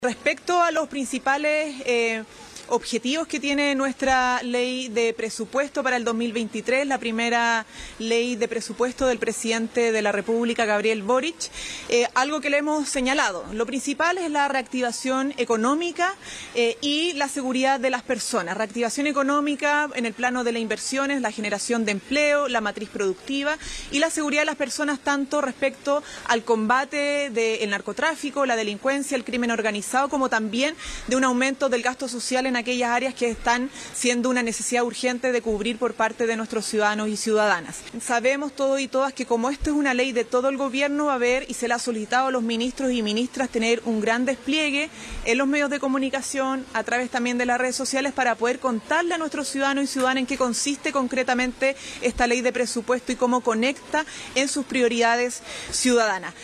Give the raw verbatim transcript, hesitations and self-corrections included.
Respecto a los principales eh, objetivos que tiene nuestra ley de presupuesto para el dos mil veintitrés, la primera ley de presupuesto del presidente de la República, Gabriel Boric, eh, algo que le hemos señalado. Lo principal es la reactivación económica eh, y la seguridad de las personas. Reactivación económica en el plano de las inversiones, la generación de empleo, la matriz productiva y la seguridad de las personas tanto respecto al combate del narcotráfico, la delincuencia, el crimen organizado, como también de un aumento del gasto social en aquellas áreas que están siendo una necesidad urgente de cubrir por parte de nuestros ciudadanos y ciudadanas. Sabemos todos y todas que como esto es una ley de todo el gobierno, va a haber, y se le ha solicitado a los ministros y ministras, tener un gran despliegue en los medios de comunicación, a través también de las redes sociales, para poder contarle a nuestros ciudadanos y ciudadanas en qué consiste concretamente esta ley de presupuesto y cómo conecta en sus prioridades ciudadanas.